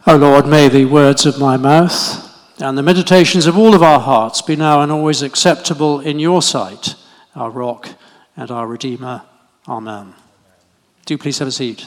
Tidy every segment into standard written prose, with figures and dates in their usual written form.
O Lord, may the words of my mouth and the meditations of all of our hearts be now and always acceptable in your sight, our rock and our Redeemer. Amen. Do please have a seat.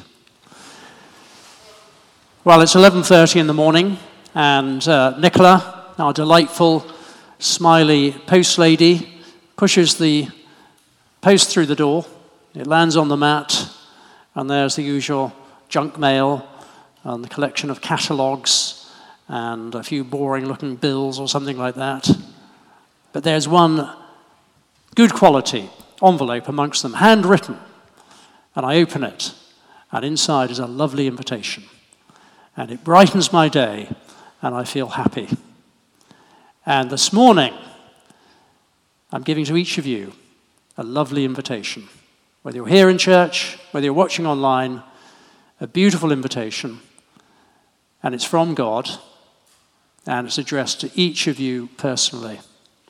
Well, it's 11:30 in the morning, and Nicola, our delightful, smiley post lady, pushes the post through the door. It lands on the mat, and there's the usual junk mail and the collection of catalogues and a few boring-looking bills or something like that. But there's one good quality envelope amongst them, handwritten, and I open it, and inside is a lovely invitation. And it brightens my day, and I feel happy. And this morning, I'm giving to each of you a lovely invitation. Whether you're here in church, whether you're watching online, a beautiful invitation. And it's from God, and it's addressed to each of you personally.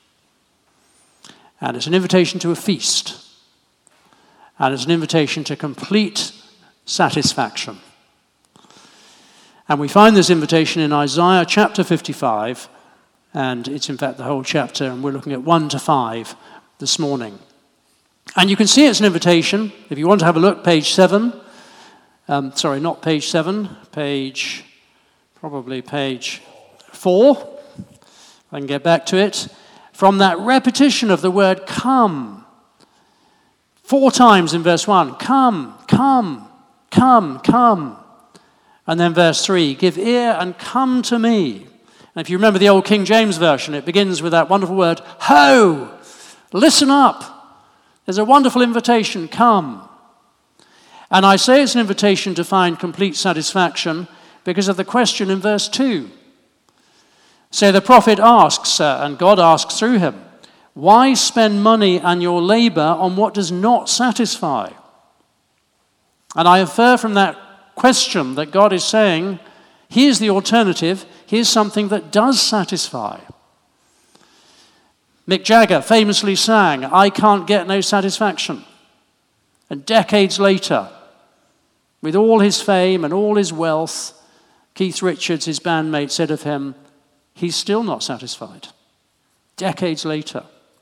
And it's an invitation to a feast. And it's an invitation to complete satisfaction. And we find this invitation in Isaiah chapter 55, and it's in fact the whole chapter, and we're looking at 1 to 5 this morning. And you can see it's an invitation. If you want to have a look, page 7. Not page 7, probably page 4. If I can get back to it. From that repetition of the word come. 4 times in verse 1. Come, come, come, come. And then verse 3, give ear and come to me. And if you remember the old King James Version, it begins with that wonderful word, ho! Listen up. There's a wonderful invitation, come. And I say it's an invitation to find complete satisfaction because of the question in verse 2. So the prophet asks, and God asks through him, why spend money and your labor on what does not satisfy? And I infer from that question that God is saying, here's the alternative, here's something that does satisfy. Mick Jagger famously sang, I can't get no satisfaction. And decades later, with all his fame and all his wealth, Keith Richards, his bandmate, said of him, he's still not satisfied. Decades later.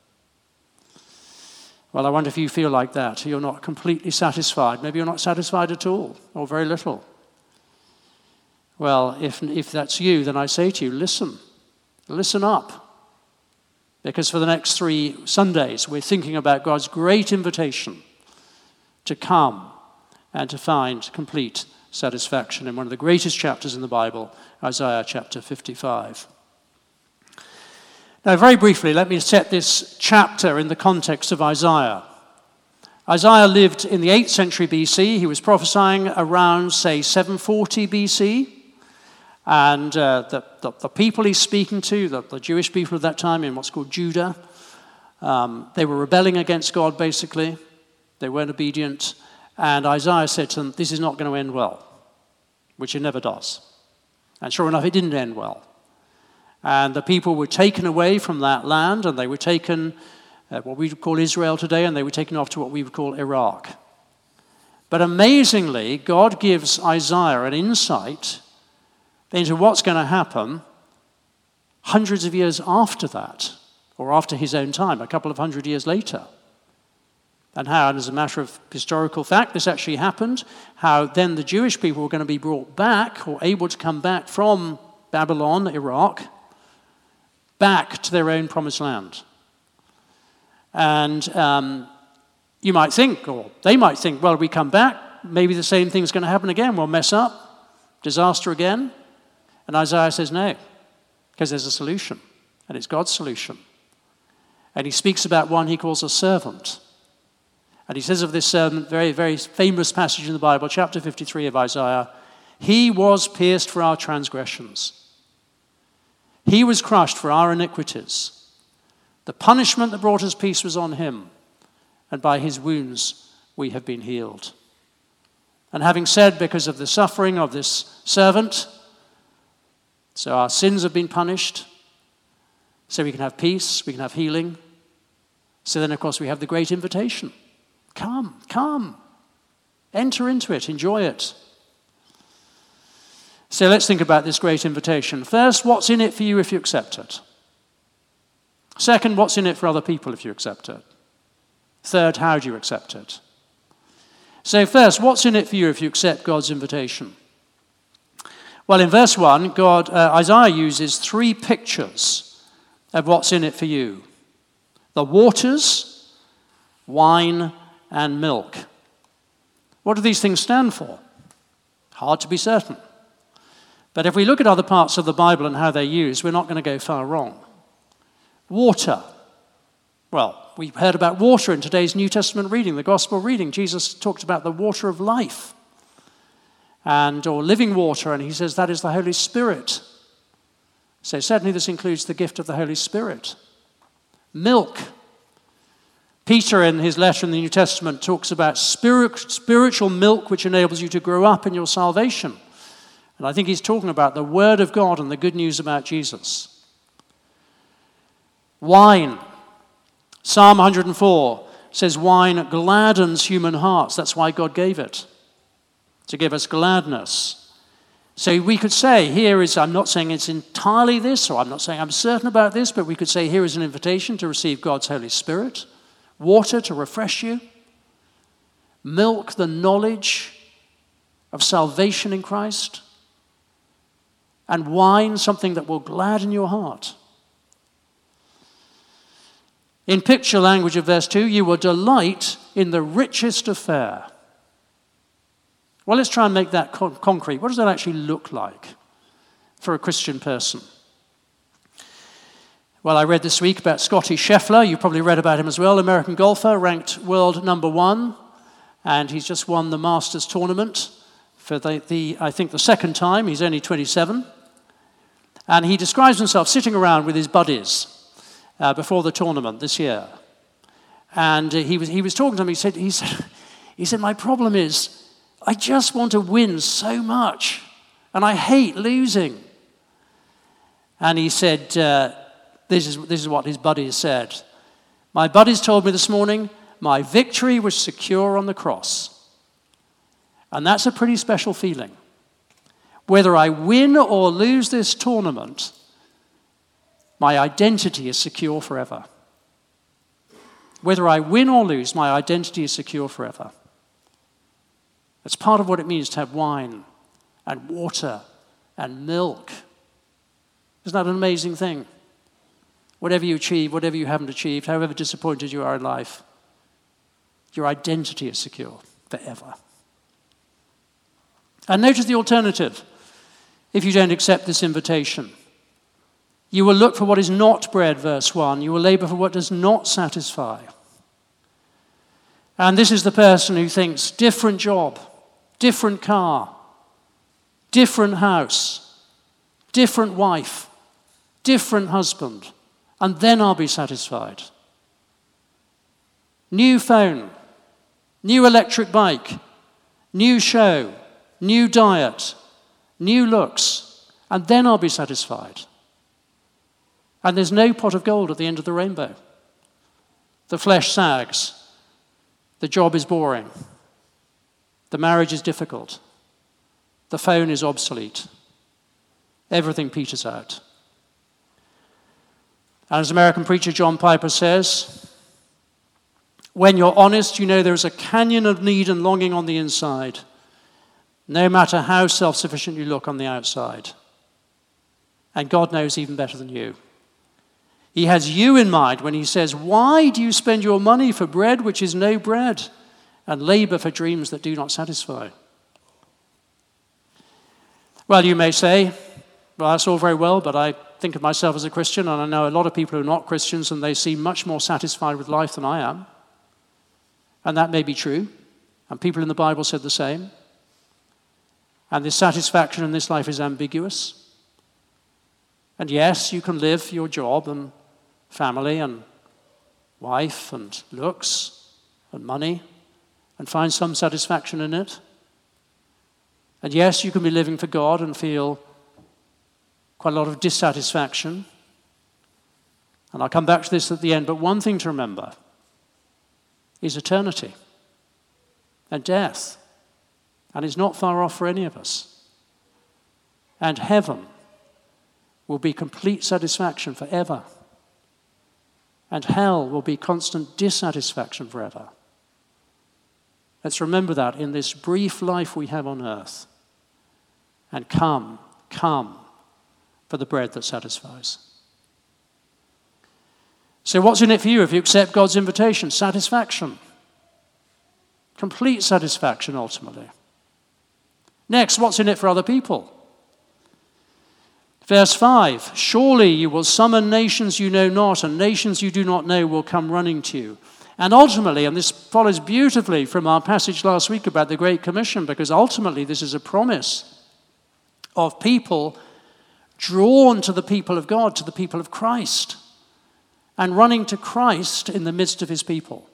Well, I wonder if you feel like that. You're not completely satisfied. Maybe you're not satisfied at all, or very little. Well, if that's you, then I say to you, listen. Listen up. Because for the next 3 Sundays, we're thinking about God's great invitation to come and to find complete satisfaction in one of the greatest chapters in the Bible, Isaiah chapter 55. Now, very briefly, let me set this chapter in the context of Isaiah. Isaiah lived in the 8th century BC. He was prophesying around, say, 740 BC. And the people he's speaking to, the Jewish people of that time in what's called Judah, they were rebelling against God, basically. They weren't obedient. And Isaiah said to them, this is not going to end well, which it never does. And sure enough, it didn't end well. And the people were taken away from that land, and they were taken, what we would call Israel today, and they were taken off to what we would call Iraq. But amazingly, God gives Isaiah an insight into what's going to happen hundreds of years after that, or after his own time, a couple of hundred years later. And how, and as a matter of historical fact, this actually happened, how then the Jewish people were going to be brought back, or able to come back from Babylon, Iraq, back to their own promised land. And you might think, or they might think, well, we come back, maybe the same thing's going to happen again. We'll mess up, disaster again. And Isaiah says no, because there's a solution, and it's God's solution. And he speaks about one he calls a servant. And he says of this servant, very, very famous passage in the Bible, chapter 53 of Isaiah, he was pierced for our transgressions. He was crushed for our iniquities. The punishment that brought us peace was on him, and by his wounds we have been healed. And having said, because of the suffering of this servant, so our sins have been punished, so we can have peace, we can have healing. So then, of course, we have the great invitation. Come, enter into it, enjoy it. So let's think about this great invitation. First, what's in it for you if you accept it? Second, what's in it for other people if you accept it? Third, how do you accept it? So first, what's in it for you if you accept God's invitation? Well, in verse 1, Isaiah uses 3 pictures of what's in it for you. The waters, wine, and milk. What do these things stand for? Hard to be certain. But if we look at other parts of the Bible and how they're used, we're not going to go far wrong. Water. Well, we've heard about water in today's New Testament reading, the Gospel reading. Jesus talked about the water of life, or living water, and he says that is the Holy Spirit. So certainly this includes the gift of the Holy Spirit. Milk. Peter, in his letter in the New Testament, talks about spiritual milk which enables you to grow up in your salvation. And I think he's talking about the Word of God and the good news about Jesus. Wine. Psalm 104 says wine gladdens human hearts. That's why God gave it, to give us gladness. So we could say, I'm not saying it's entirely this, or I'm not saying I'm certain about this, but we could say here is an invitation to receive God's Holy Spirit. Water to refresh you. Milk, the knowledge of salvation in Christ. And wine, something that will gladden your heart. In picture language of verse 2, you will delight in the richest of fare. Well, let's try and make that concrete. What does that actually look like for a Christian person? Well, I read this week about Scotty Scheffler. You probably read about him as well. American golfer, ranked world number 1. And he's just won the Masters tournament for I think the second time. He's only 27. And he describes himself sitting around with his buddies before the tournament this year. And he was talking to me. He said, my problem is I just want to win so much, and I hate losing. And he said, this is what his buddies said. My buddies told me this morning, my victory was secure on the cross. And that's a pretty special feeling. Whether I win or lose this tournament, my identity is secure forever. Whether I win or lose, my identity is secure forever. That's part of what it means to have wine and water and milk. Isn't that an amazing thing? Whatever you achieve, whatever you haven't achieved, however disappointed you are in life, your identity is secure forever. And notice the alternative if you don't accept this invitation. You will look for what is not bread, verse 1. You will labor for what does not satisfy. And this is the person who thinks different job, different car, different house, different wife, different husband, and then I'll be satisfied. New phone, new electric bike, new show, new diet, new looks, and then I'll be satisfied. And there's no pot of gold at the end of the rainbow. The flesh sags. The job is boring. The marriage is difficult. The phone is obsolete. Everything peters out. And as American preacher John Piper says, when you're honest, you know there is a canyon of need and longing on the inside, no matter how self-sufficient you look on the outside. And God knows even better than you. He has you in mind when he says, why do you spend your money for bread which is no bread, and labor for dreams that do not satisfy? Well, you may say, well, that's all very well, but I think of myself as a Christian, and I know a lot of people who are not Christians, and they seem much more satisfied with life than I am. And that may be true, and people in the Bible said the same. And this satisfaction in this life is ambiguous. And yes, you can live your job and family and wife and looks and money and find some satisfaction in it. And yes, you can be living for God and feel quite a lot of dissatisfaction. And I'll come back to this at the end, but one thing to remember is eternity and death. And it's not far off for any of us. and heaven will be complete satisfaction forever. And hell will be constant dissatisfaction forever. Let's remember that in this brief life we have on earth. And come for the bread that satisfies. So what's in it for you if you accept God's invitation? Satisfaction. Complete satisfaction, ultimately. Next, what's in it for other people? Verse 5, surely you will summon nations you know not, and nations you do not know will come running to you. And ultimately, and this follows beautifully from our passage last week about the Great Commission, because ultimately this is a promise of people drawn to the people of God, to the people of Christ, and running to Christ in the midst of his people.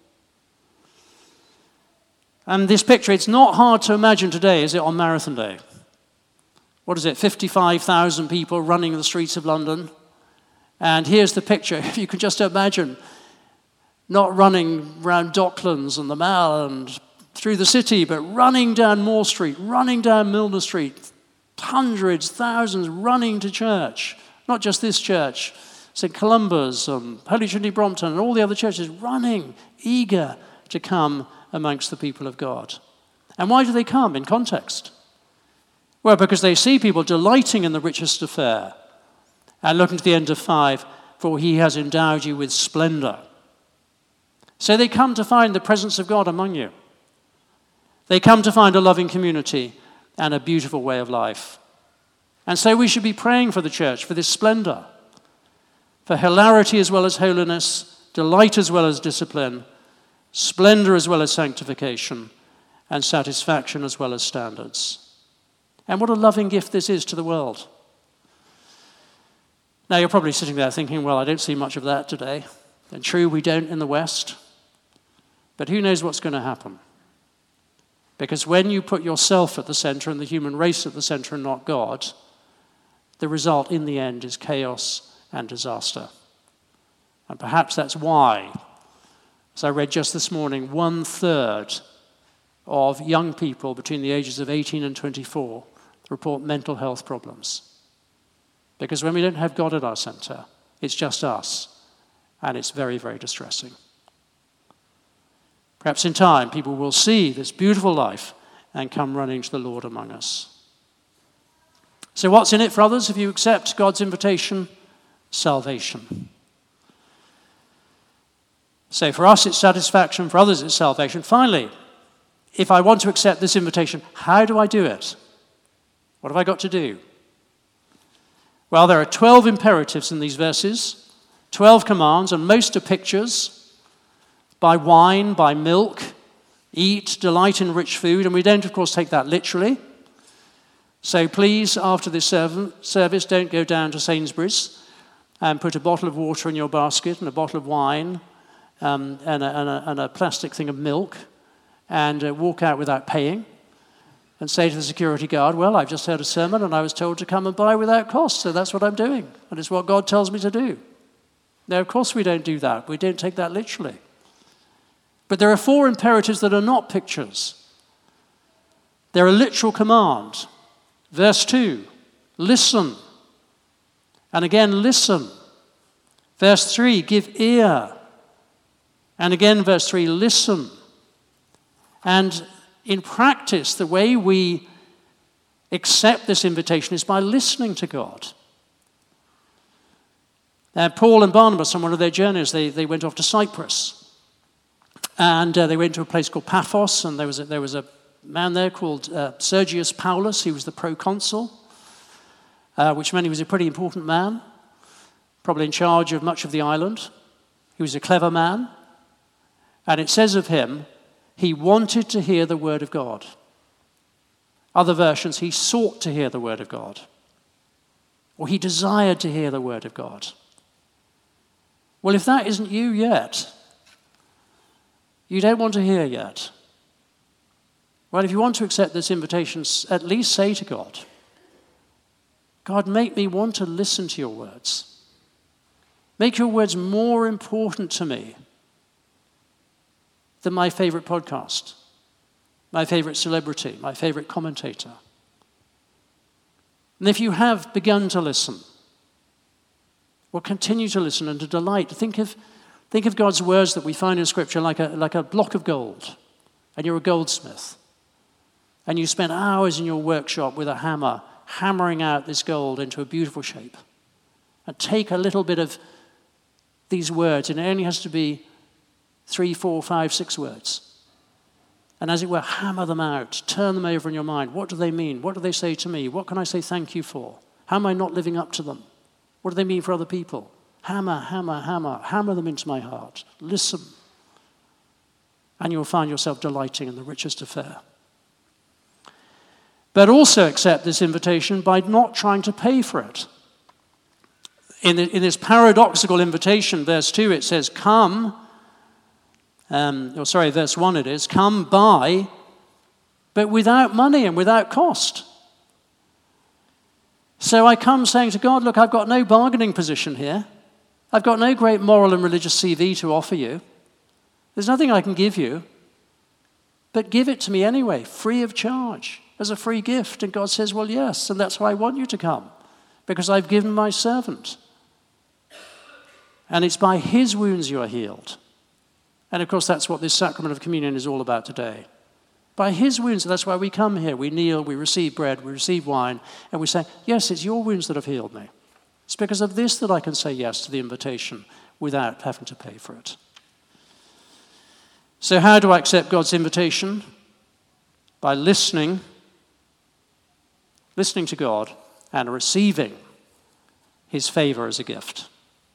And this picture, it's not hard to imagine today, is it, on Marathon Day? What is it, 55,000 people running the streets of London? And here's the picture. If you can just imagine, not running around Docklands and the Mall and through the city, but running down Moore Street, running down Milner Street, hundreds, thousands running to church. Not just this church, St. Columba's, Holy Trinity Brompton, and all the other churches running, eager to come amongst the people of God. And why do they come in context? Well, because they see people delighting in the richest affair. And looking to the end of 5, for he has endowed you with splendor. So they come to find the presence of God among you. They come to find a loving community and a beautiful way of life. And so we should be praying for the church, for this splendor, for hilarity as well as holiness, delight as well as discipline, splendor as well as sanctification, and satisfaction as well as standards. And what a loving gift this is to the world. Now you're probably sitting there thinking, well, I don't see much of that today. And true, we don't in the West. But who knows what's going to happen? Because when you put yourself at the center and the human race at the center and not God, the result in the end is chaos and disaster. And perhaps that's why, as I read just this morning, 1/3 of young people between the ages of 18 and 24 report mental health problems. Because when we don't have God at our center, it's just us, and it's very, very distressing. Perhaps in time, people will see this beautiful life and come running to the Lord among us. So what's in it for others if you accept God's invitation? Salvation. So for us, it's satisfaction. For others, it's salvation. Finally, if I want to accept this invitation, how do I do it? What have I got to do? Well, there are 12 imperatives in these verses, 12 commands, and most are pictures. Buy wine, buy milk, eat, delight in rich food, and we don't, of course, take that literally. So please, after this service, don't go down to Sainsbury's and put a bottle of water in your basket and a bottle of wine and a plastic thing of milk and walk out without paying and say to the security guard, well, I've just heard a sermon and I was told to come and buy without cost, so that's what I'm doing. And it's what God tells me to do. Now, of course we don't do that. We don't take that literally. But there are 4 imperatives that are not pictures. They're a literal command. Verse 2, listen. And again, listen. Verse 3, give ear. And again, verse 3, listen. And in practice, the way we accept this invitation is by listening to God. Paul and Barnabas, on one of their journeys, they went off to Cyprus. And they went to a place called Paphos, and there was a man there called Sergius Paulus. He was the proconsul, which meant he was a pretty important man, probably in charge of much of the island. He was a clever man. And it says of him, he wanted to hear the word of God. Other versions, he sought to hear the word of God. Or he desired to hear the word of God. Well, if that isn't you yet, you don't want to hear yet. Well, if you want to accept this invitation, at least say to God, God, make me want to listen to your words. Make your words more important to me than my favorite podcast, my favorite celebrity, my favorite commentator. And if you have begun to listen, well, continue to listen and to delight. Think of God's words that we find in Scripture like a block of gold, and you're a goldsmith. And you spend hours in your workshop with a hammer, hammering out this gold into a beautiful shape. And take a little bit of these words, and it only has to be 3, 4, 5, 6 words. And as it were, hammer them out, turn them over in your mind. What do they mean? What do they say to me? What can I say thank you for? How am I not living up to them? What do they mean for other people? Hammer, hammer, hammer. Hammer them into my heart. Listen. And you'll find yourself delighting in the richest affair. But also accept this invitation by not trying to pay for it. In this paradoxical invitation, verse 2, it says, come, verse 1 it is, come buy, but without money and without cost. So I come saying to God, look, I've got no bargaining position here. I've got no great moral and religious CV to offer you. There's nothing I can give you, but give it to me anyway, free of charge, as a free gift. And God says, well, yes, and that's why I want you to come, because I've given my servant. And it's by his wounds you are healed. And of course, that's what this sacrament of communion is all about today. By his wounds, that's why we come here. We kneel, we receive bread, we receive wine, and we say, yes, it's your wounds that have healed me. It's because of this that I can say yes to the invitation without having to pay for it. So how do I accept God's invitation? By listening to God and receiving his favor as a gift.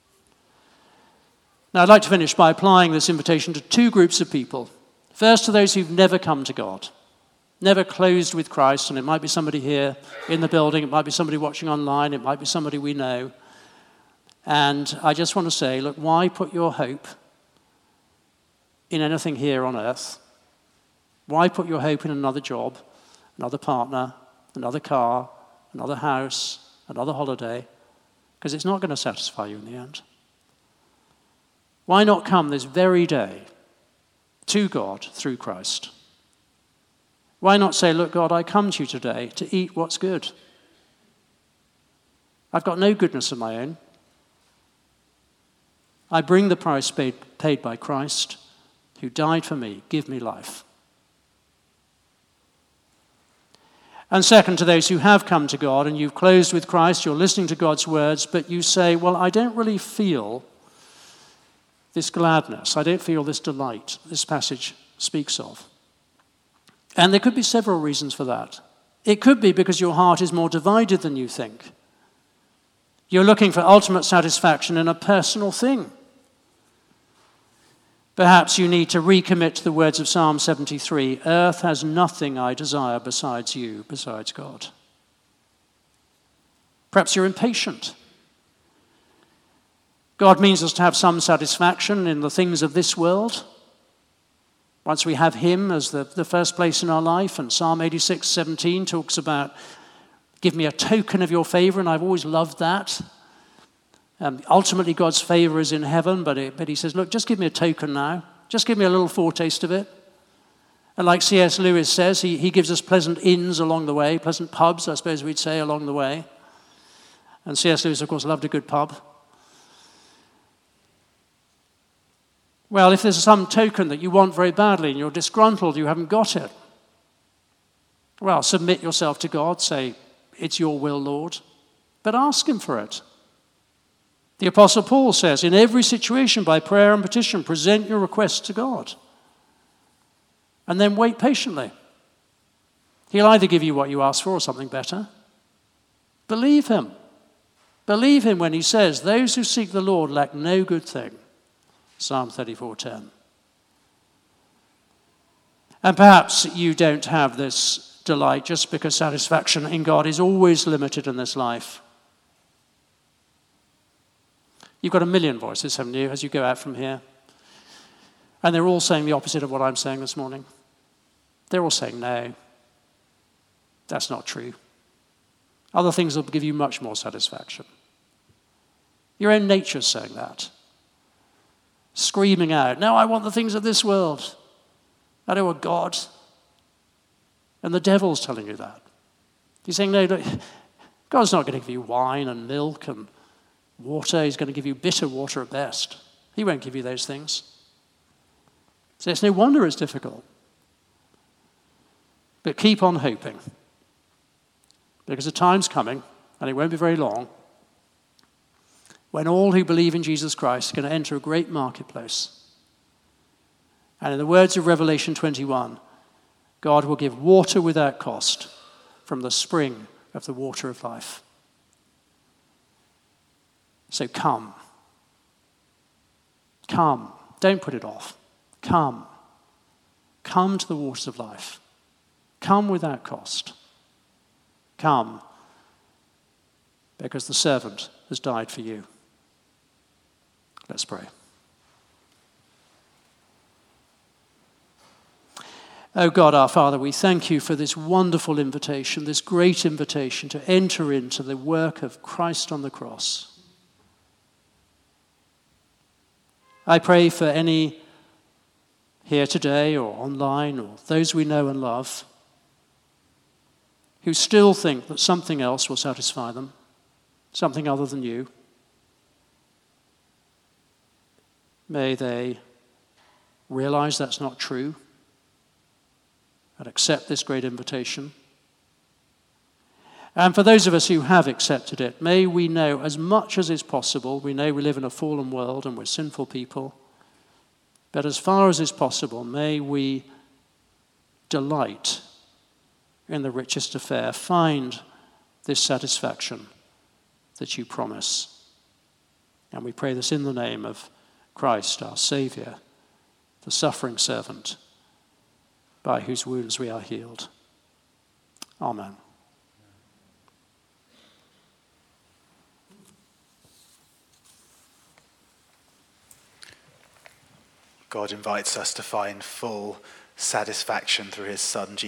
Now, I'd like to finish by applying this invitation to 2 groups of people. First, to those who've never come to God, never closed with Christ, and it might be somebody here in the building, it might be somebody watching online, it might be somebody we know. And I just want to say, look, why put your hope in anything here on earth? Why put your hope in another job, another partner, another car, another house, another holiday? Because it's not going to satisfy you in the end. Why not come this very day to God through Christ? Why not say, look, God, I come to you today to eat what's good. I've got no goodness of my own. I bring the price paid by Christ, who died for me. Give me life. And second, to those who have come to God and you've closed with Christ, you're listening to God's words, but you say, well, I don't really feel this gladness. I don't feel this delight this passage speaks of. And there could be several reasons for that. It could be because your heart is more divided than you think. You're looking for ultimate satisfaction in a personal thing. Perhaps you need to recommit to the words of Psalm 73, earth has nothing I desire besides you, besides God. Perhaps you're impatient. God means us to have some satisfaction in the things of this world. Once we have him as the first place in our life, and Psalm 86:17 talks about, give me a token of your favor, and I've always loved that. Ultimately, God's favor is in heaven, but he says, look, just give me a token now. Just give me a little foretaste of it. And like C.S. Lewis says, he gives us pleasant inns along the way, pleasant pubs, I suppose we'd say, along the way. And C.S. Lewis, of course, loved a good pub. Well, if there's some token that you want very badly and you're disgruntled, you haven't got it, well, submit yourself to God, say, it's your will, Lord, but ask him for it. The Apostle Paul says, in every situation, by prayer and petition, present your requests to God. And then wait patiently. He'll either give you what you ask for or something better. Believe him. Believe him when he says, those who seek the Lord lack no good thing. Psalm 34:10. And perhaps you don't have this delight just because satisfaction in God is always limited in this life. You've got a million voices, haven't you, as you go out from here? And they're all saying the opposite of what I'm saying this morning. They're all saying, no, that's not true. Other things will give you much more satisfaction. Your own nature's saying that. Screaming out, no, I want the things of this world. I don't want God. And the devil's telling you that. He's saying, no, look, God's not going to give you wine and milk and water. He's going to give you bitter water at best. He won't give you those things. So it's no wonder it's difficult. But keep on hoping. Because the time's coming, and it won't be very long, when all who believe in Jesus Christ are going to enter a great marketplace. And in the words of Revelation 21, God will give water without cost from the spring of the water of life. So come. Come. Don't put it off. Come. Come to the waters of life. Come without cost. Come, because the servant has died for you. Let's pray. Oh God, our Father, we thank you for this wonderful invitation, this great invitation to enter into the work of Christ on the cross. I pray for any here today or online or those we know and love who still think that something else will satisfy them, something other than you. May they realize that's not true and accept this great invitation. And for those of us who have accepted it, may we know as much as is possible. We know we live in a fallen world and we're sinful people. But as far as is possible, may we delight in the richest affair, find this satisfaction that you promise. And we pray this in the name of Christ, our Savior, the suffering servant, by whose wounds we are healed. Amen. God invites us to find full satisfaction through his Son, Jesus.